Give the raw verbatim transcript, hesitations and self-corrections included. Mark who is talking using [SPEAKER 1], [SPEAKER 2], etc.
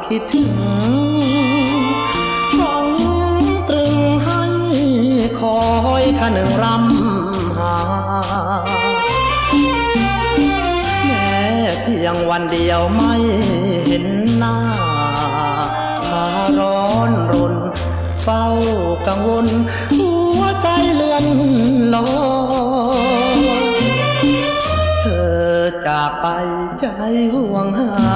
[SPEAKER 1] คิดถึงฝังตรึงให้คอยท่าหนึ่งรำหาแม้เพียงวันเดียวไม่เห็นหน้าพาร้อนรนเฝ้ากังวลหัวใจเลื่อนลอยเธอจากไปใจห่วงหา